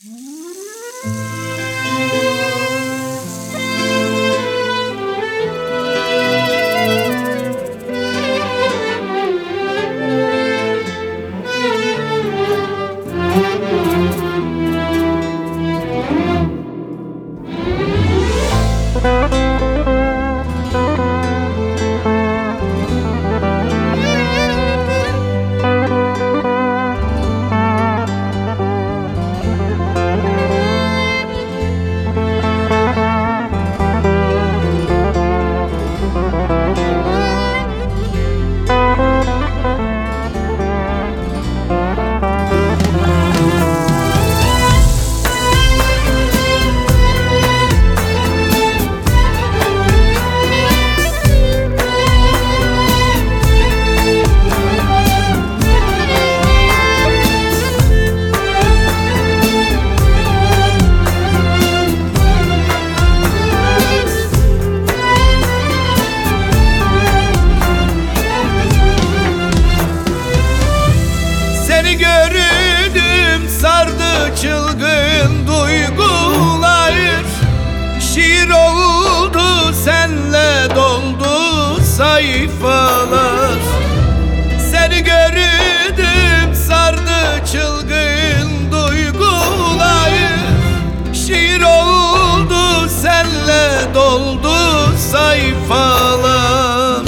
Seni gördüm sardı çılgın duygular, şiir oldu senle doldu sayfalar. Seni gördüm sardı çılgın duygular, şiir oldu senle doldu sayfalar.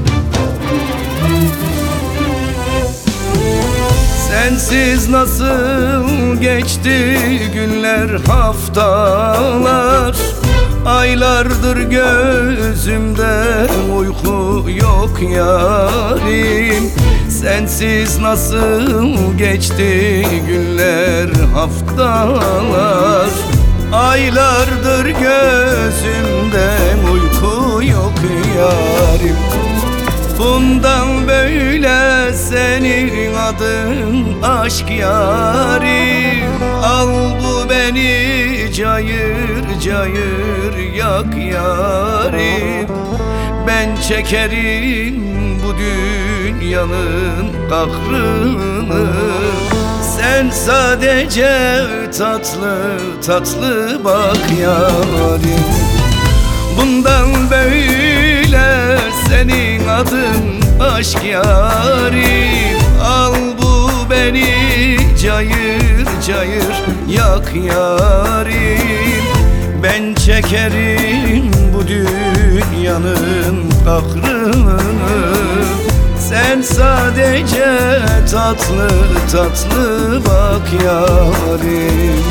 Sensiz nasıl geçti günler, haftalar, aylardır gözümde uyku yok yarim. Sensiz nasıl geçti günler, haftalar, aylardır gözümde uyku yok yarim. Bundan böyle senin adın aşk yarim. Al bu beni cayır cayır yak yarim. Ben çekerim bu dünyanın kahrını, sen sadece tatlı tatlı bak yarim. Bundan böyle senin adın aşk yarim. Al bu beni cayır cayır yak yarim. Ben çekerim bu dünyanın kahrını, sen sadece tatlı tatlı bak yarim.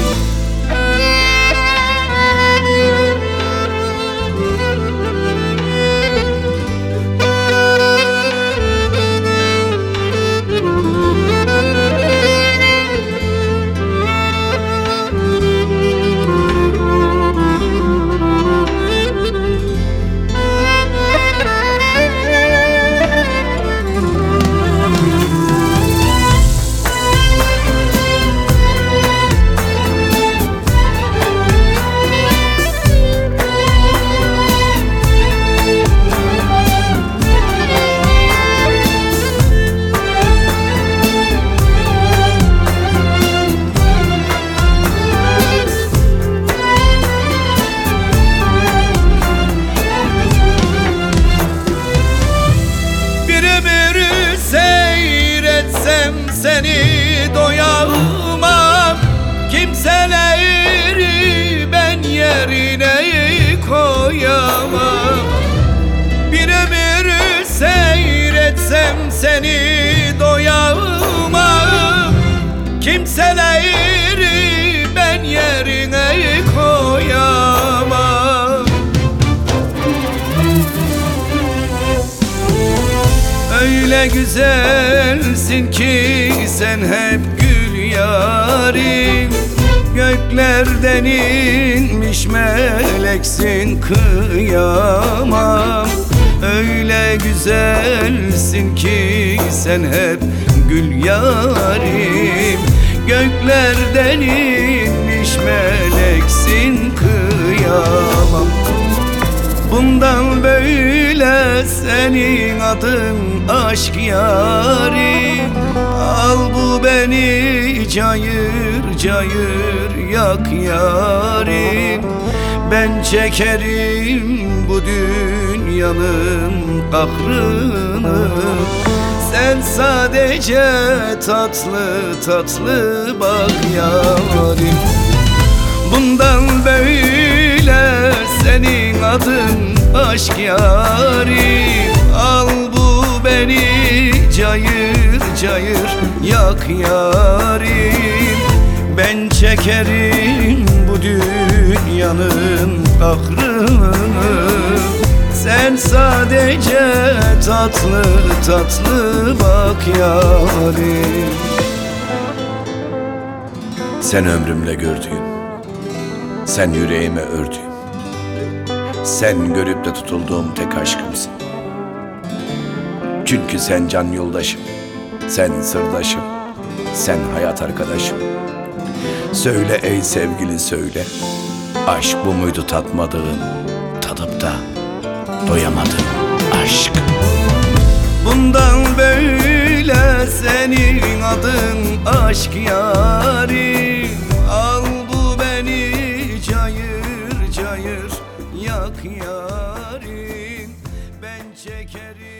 Seni doyamam, kimseleri ben yerine koyamam. Bir ömür seyretsem seni doyamam, kimseleri ben yerine koyamam. Öyle güzelsin ki sen hep gül yarim. Göklerden inmiş meleksin kıyamam. Öyle güzelsin ki sen hep gül yarim. Göklerden inmiş meleksin kıyamam. Bundan böyle senin adın aşk yarim. Al bu beni cayır cayır yak yarim. Ben çekerim bu dünyanın kahrını. Sen sadece tatlı tatlı bak yarim. Bundan böyle senin adın aşk yarim. Al bu beni cayır cayır yak yarim. Ben çekerim bu dünyanın kahrını. Sen sadece tatlı tatlı bak yarim. Sen ömrümle gördüğüm, sen yüreğime ördüğüm, sen görüp de tutulduğum tek aşkımsın. Çünkü sen can yoldaşım, sen sırdaşım, sen hayat arkadaşım. Söyle ey sevgili söyle, aşk bu muydu tatmadığın, tadıp da doyamadığın aşk? Bundan böyle senin adın aşk yarim. Al bu beni cayır cayır yak yarim. Ben çekerim